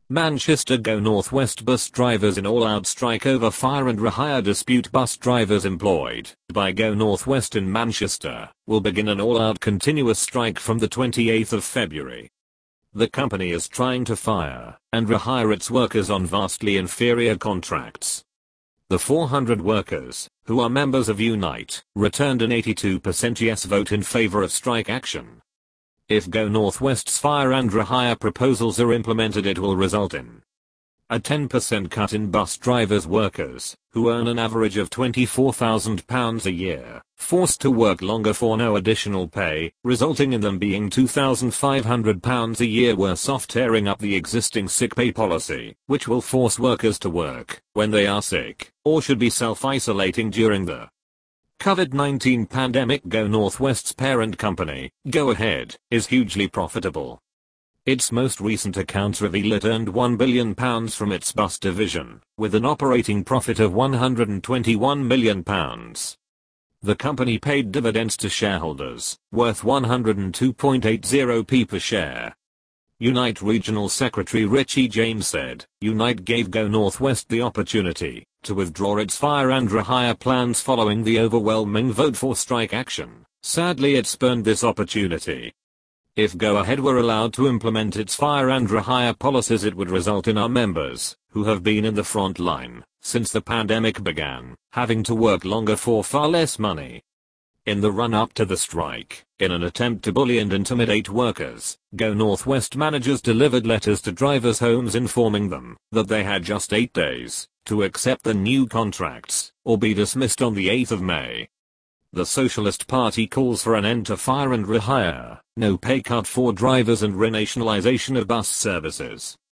Manchester Go North West bus drivers in all-out strike over fire and rehire dispute. Bus drivers employed by Go North West in Manchester will begin an all-out continuous strike from the 28th of February. The company is trying to fire and rehire its workers on vastly inferior contracts. The 400 workers, who are members of Unite, returned an 82% yes vote in favor of strike action. If Go North West's fire and rehire proposals are implemented, it will result in a 10% cut in bus drivers' workers, who earn an average of £24,000 a year, forced to work longer for no additional pay, resulting in them being £2,500 a year worse off, tearing up the existing sick pay policy, which will force workers to work when they are sick, or should be self-isolating during the COVID-19 pandemic. Go North West's parent company, Go Ahead, is hugely profitable. Its most recent accounts reveal it earned £1 billion from its bus division, with an operating profit of £121 million. The company paid dividends to shareholders, worth 102.80p per share. Unite Regional Secretary Richie James said, Unite gave Go North West the opportunity to withdraw its fire and rehire plans following the overwhelming vote for strike action. Sadly, it spurned this opportunity. If Go Ahead were allowed to implement its fire and rehire policies, it would result in our members, who have been in the front line since the pandemic began, having to work longer for far less money. In the run-up to the strike, in an attempt to bully and intimidate workers, Go North West managers delivered letters to drivers' homes informing them that they had just 8 days to accept the new contracts or be dismissed on the 8th of May. The Socialist Party calls for an end to fire and rehire, no pay cut for drivers, and renationalization of bus services.